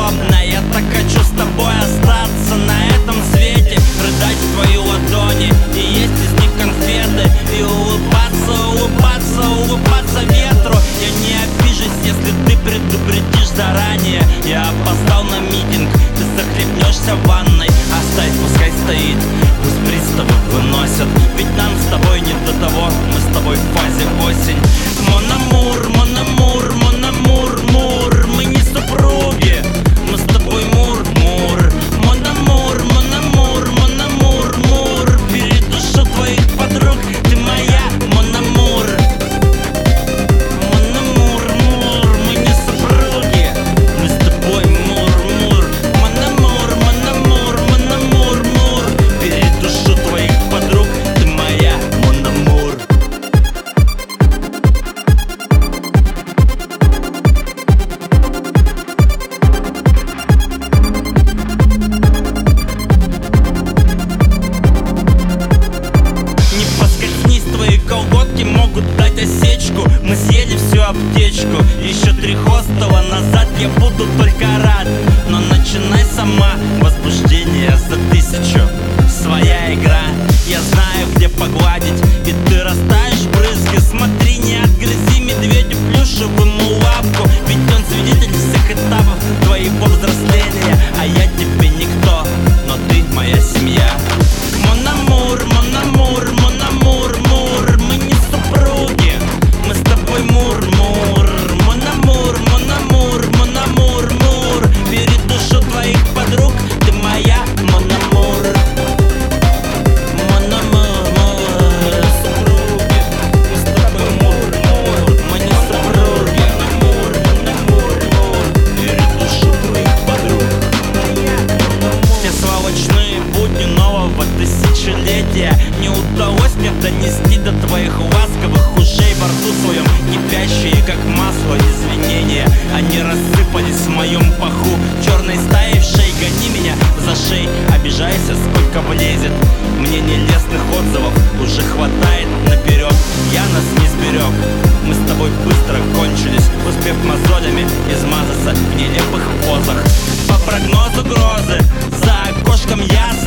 подобное. Я так хочу с тобой остаться на этом свете, рыдать в твои ладони и есть из них конфеты, и улыбаться, улыбаться, улыбаться ветру. Я не обижусь, если ты предупредишь заранее. Я опоздал на митинг, ты захлебнешься в ванной. Оставь, пускай стоит, пусть приставы выносят, ведь нам с тобой не до того, мы с тобой в фазе осень. Мон амур, мон амур, мон амур, мур, мы не супруги, мы с тобой мур-мур. Мон амур, мон амур, мон амур, мур, передушу твоих подруг, ты моя, мон амур. Мон амур, мур, мы не супруги, мы с тобой мур-мур. Мон амур, мон амур, мон амур, мур, передушу твоих подруг, ты моя, мон амур. Не поскользнись, твои колготки могут дать осечку. Мы съели всю аптечку, еще 3 хостела назад. Я буду только рад, но начинай сама. Возбуждение за 1000, своя игра. Я знаю, где погладить, и ты растаешь в брызге. Смотри, не отгрызи медведю плюшевому лапку, ведь он свидетель всех этапов твоего взросления. А я тебе никто, но ты моя семья. Мон амур, мон амур, мон амур, мур, мы не супруги, мы с тобой мур-мур. Мон амур, мон амур, мон амур, мур, передушу твоих подруг, ты моя, мон амур. Мон амур, мур, мы не супруги, мы с тобой мур-мур, мы не супруги. Мон амур, мур, передушу твоих подруг. Все сволочные будни нового тысячелетия не удалось мне донести до твоих ласковых ушей. Во рту своем кипящие, как масло, извинения. Они рассыпались в моем паху черной стаей в шей. Гони меня за шей, обижайся, сколько влезет. Мне нелестных отзывов уже хватает наперед. Я нас не сберег, мы с тобой быстро кончились, успев мозолями измазаться в нелепых позах. По прогнозу грозы за окошком ясно,